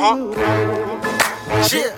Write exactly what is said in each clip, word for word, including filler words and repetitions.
Uh-huh. Shit.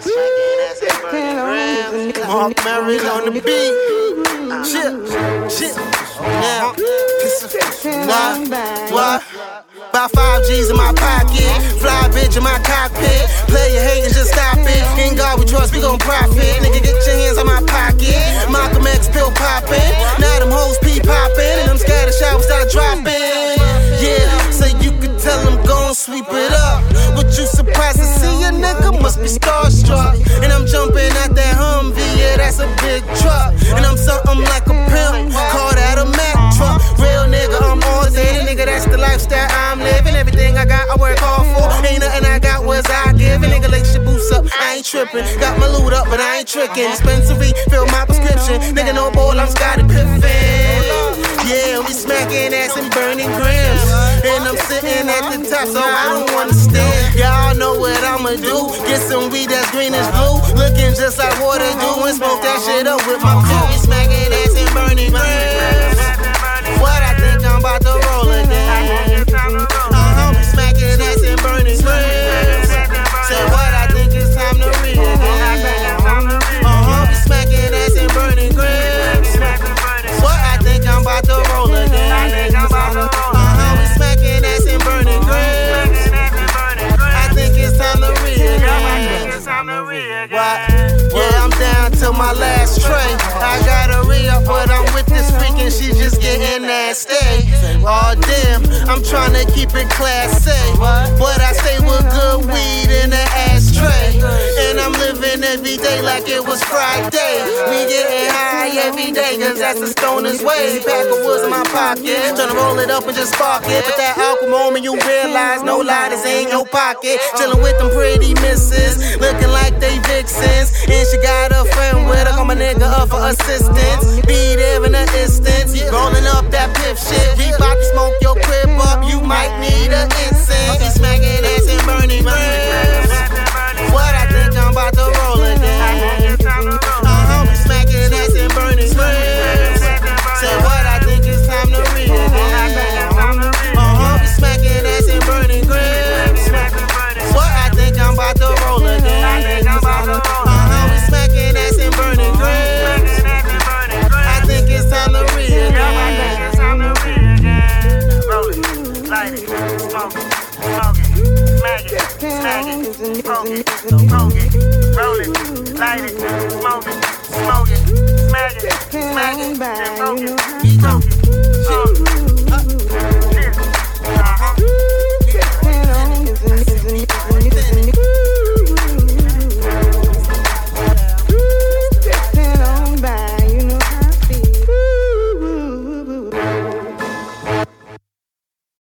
Mark Mary on the beat. Shit. Shit. Now, nah, what? About five G's in my pocket, fly bitch in my cockpit. Play your hating, just stop it. In God we trust, we gon' profit. Nigga, get your hands on my pocket. Malcolm X pill poppin'. Now them hoes pee poppin', and them scatter showers start dropping. Yeah, so you could tell them gon' sweep it up. But you surprised to see a nigga must be starstruck. And I'm jumping out that Humvee, yeah, that's a big truck. And I'm something like a pimp, call that a Mack truck. Real nigga, I'm all day, nigga, that's the lifestyle I'm living. Everything I got, I work hard for. Ain't nothing I got was I give. A nigga lace your boots up, I ain't tripping. Got my loot up, but I ain't tricking. Dispensary, fill my prescription. Nigga, no ball, I'm Scottie Pippen. Yeah, we smacking ass and burning grams. And I'm sitting at the top, so I don't wanna stand. Y'all know what I'ma do. Get some weed that's green as blue. Looking just like water do. And smoke that shit up with my crew. We smacking ass and burning grams. What I think I'm about to roll again. Uh-huh, we smacking ass and burning grams. Say what I think it's time to read again. Uh-huh, we smacking ass and burning grams. What I think I'm about to roll again. Uh-huh, we smacking ass and burning grams. I think it's time to read again. What? Yeah, I'm down to my last tray. I gotta re-up, but I'm with this freak and she just getting nasty. Oh damn, I'm tryna keep it class A, but I stay with good weed in the ashtray. And I'm living every day like it was Friday. We getting high every day, cause that's the stoner's way. Pack of woods in my pocket, tryna roll it up and just spark it. But that alcohol moment you realize, no lie, this ain't your pocket. Chillin' with them pretty misses, looking like they vixens. And she got a friend with her, call my nigga up for assistance. Be there in an instance, rolling up that piff shit. We bout to smoke your crib up, you might need an incense. Be smacking ass and burning grams. What I think I'm about to roll again. Uh-huh, we smacking ass and burning grams. Say what I think it's time to read again. Uh-huh, we smacking ass and burning grams. What I think I'm about to roll again. Uh-huh, we smacking ass and burning grams. I think it's time to read again. Roll it, light it, smoke it, smoke it, smack it, smack it, poke it, poke it, roll it, light it, smoke it, smoke it, smack it, smack it, then poke it, poke it, uh, shit, uh-huh.